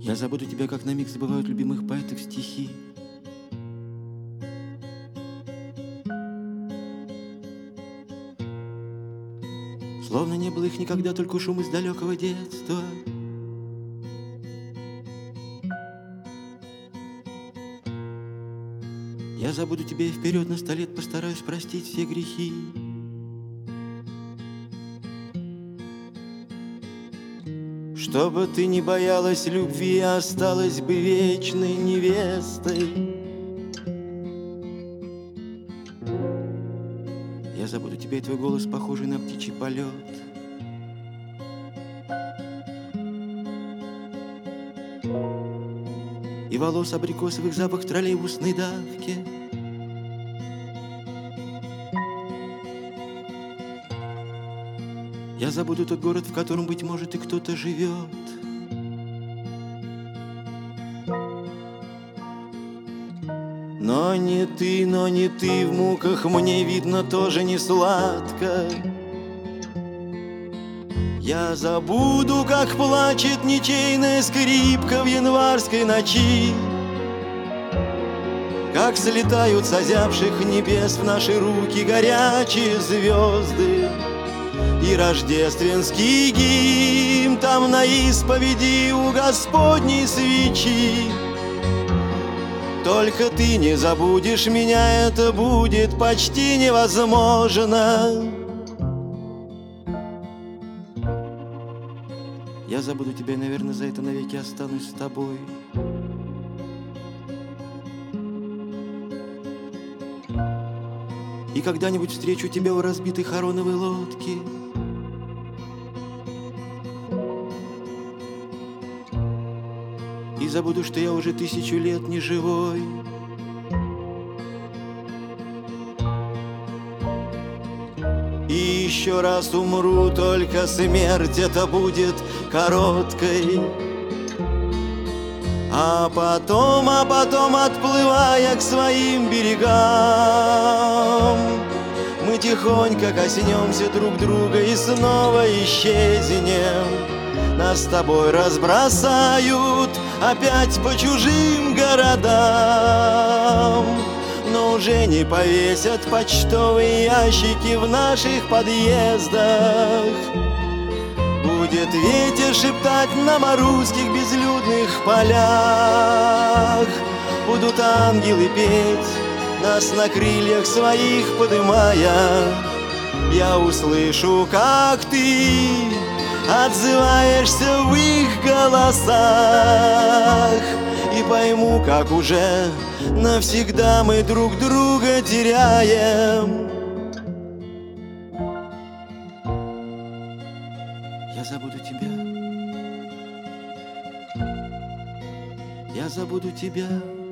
Я забуду тебя, как на миг забывают любимых поэтов стихи. Словно не было их никогда, только шум из далекого детства. Я забуду тебя и вперед на 100 лет постараюсь простить все грехи. Чтобы ты не боялась любви, осталась бы вечной невестой. Я забуду тебя и твой голос, похожий на птичий полет. И волос абрикосовых запах в троллейбусной давке. Я забуду тот город, в котором, быть может, и кто-то живет. Но не ты, в муках мне видно тоже не сладко. Я забуду, как плачет ничейная скрипка в январской ночи, как слетают с озябших небес в наши руки горячие звезды. И рождественский гимн там на исповеди у Господней свечи. Только ты не забудешь меня, это будет почти невозможно. Я забуду тебя и, наверное, за это навеки останусь с тобой. И когда-нибудь встречу тебя у разбитой хороновой лодки. И забуду, что я уже 1000 лет не живой. И еще раз умру, только смерть это будет короткой. А потом, отплывая к своим берегам, мы тихонько коснемся друг друга и снова исчезнем. Нас с тобой разбросают опять по чужим городам, но уже не повесят почтовые ящики в наших подъездах. Будет ветер шептать нам о русских безлюдных полях. Будут ангелы петь, нас на крыльях своих подымая. Я услышу, как ты отзываешься в их голосах, и пойму, как уже навсегда мы друг друга теряем. Я забуду тебя. Я забуду тебя.